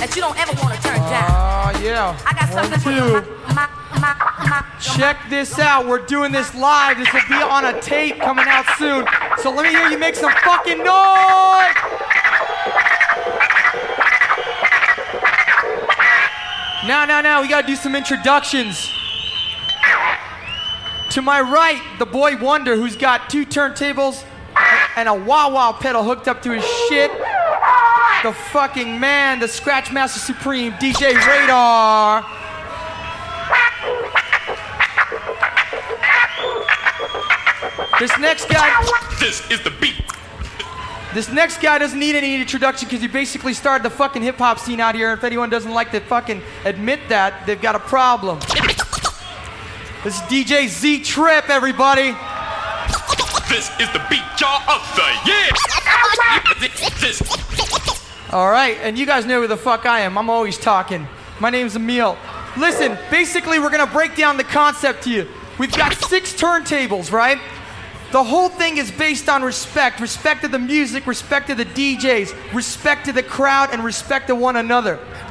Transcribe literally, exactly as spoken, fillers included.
that you don't ever want to turn down. Oh, uh, yeah. I got One, something for two. you. My, my, my, my, Check this out. We're doing this live. This will be on a tape coming out soon. So let me hear you make some fucking noise. Now, now, now, we gotta do some introductions. To my right, the boy Wonder, who's got two turntables and a wah-wah pedal hooked up to his shit. The fucking man, the Scratch Master Supreme, D J Radar. This next guy... This is the beat. This next guy doesn't need any introduction because he basically started the fucking hip-hop scene out here. If anyone doesn't like to fucking admit that, they've got a problem. This is D J Z Trip, everybody. This is the beat jar of the year. This. All right, and you guys know who the fuck I am. I'm always talking. My name's Emil. Listen, basically we're gonna break down the concept to you. We've got six turntables, right? The whole thing is based on respect. Respect to the music, respect to the D Js, respect to the crowd, and respect to one another.